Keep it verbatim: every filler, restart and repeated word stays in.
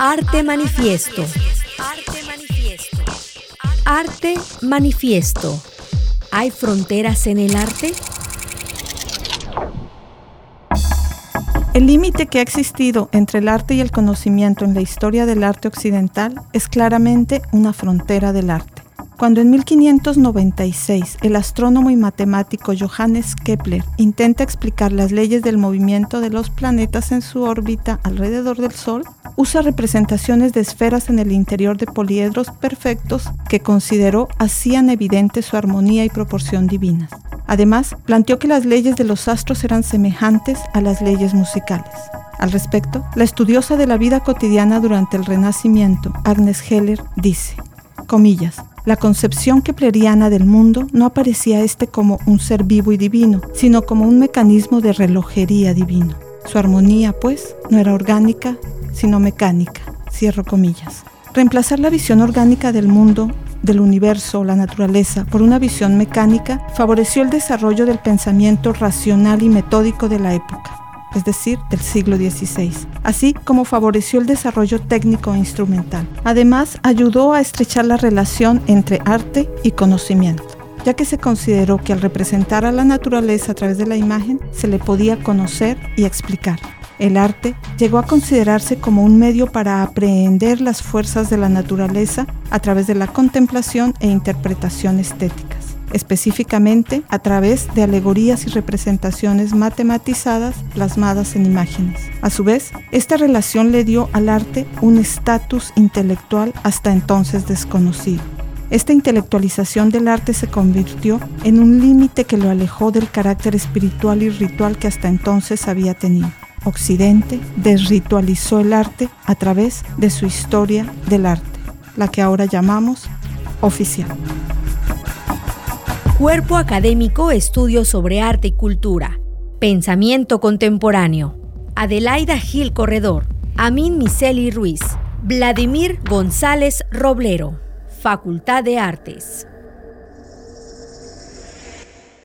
Arte Manifiesto. Arte Manifiesto. ¿Hay fronteras en el arte? El límite que ha existido entre el arte y el conocimiento en la historia del arte occidental es claramente una frontera del arte. Cuando en mil quinientos noventa y seis el astrónomo y matemático Johannes Kepler intenta explicar las leyes del movimiento de los planetas en su órbita alrededor del Sol, usa representaciones de esferas en el interior de poliedros perfectos que consideró hacían evidente su armonía y proporción divinas. Además, planteó que las leyes de los astros eran semejantes a las leyes musicales. Al respecto, la estudiosa de la vida cotidiana durante el Renacimiento, Agnes Heller, dice, comillas, la concepción kepleriana del mundo no aparecía a este como un ser vivo y divino, sino como un mecanismo de relojería divino. Su armonía, pues, no era orgánica, sino mecánica, cierro comillas. Reemplazar la visión orgánica del mundo, del universo o la naturaleza por una visión mecánica favoreció el desarrollo del pensamiento racional y metódico de la época, es decir, del siglo dieciséis, así como favoreció el desarrollo técnico e instrumental. Además, ayudó a estrechar la relación entre arte y conocimiento, ya que se consideró que al representar a la naturaleza a través de la imagen, se le podía conocer y explicar. El arte llegó a considerarse como un medio para aprehender las fuerzas de la naturaleza a través de la contemplación e interpretación estéticas, específicamente a través de alegorías y representaciones matematizadas plasmadas en imágenes. A su vez, esta relación le dio al arte un estatus intelectual hasta entonces desconocido. Esta intelectualización del arte se convirtió en un límite que lo alejó del carácter espiritual y ritual que hasta entonces había tenido. Occidente desritualizó el arte a través de su historia del arte, la que ahora llamamos oficial. Cuerpo Académico Estudios sobre Arte y Cultura. Pensamiento Contemporáneo. Adelaida Gil Corredor. Amin Miseli Ruiz. Vladimir González Roblero. Facultad de Artes.